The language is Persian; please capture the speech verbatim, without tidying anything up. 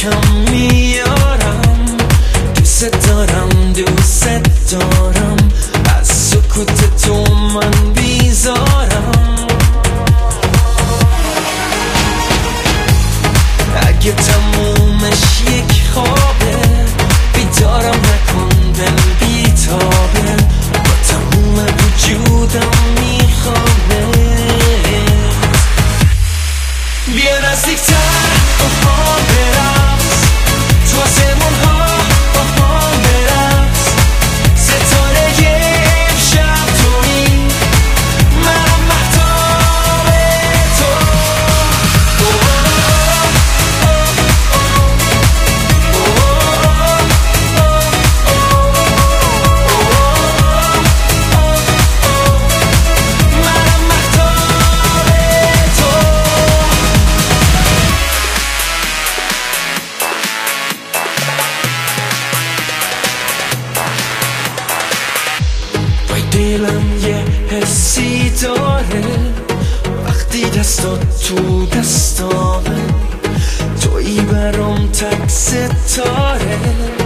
کم میارم، دوست دارم دوست دارم، از سکوت تو من بیزارم. اگه تمومش یک خوابه، بیدارم نکن دل بیتابه، با تموم وجودم میخوامه. بیا نزدیکتر با هم برقص، تو آسمون ها با هم برقص، ستاره امشب تویی، منم مهتاب تو. منم مهتاب تو. وای دلم یه حسی داره، وقتی دستات تو دستامه، تویی برام تک ستاره.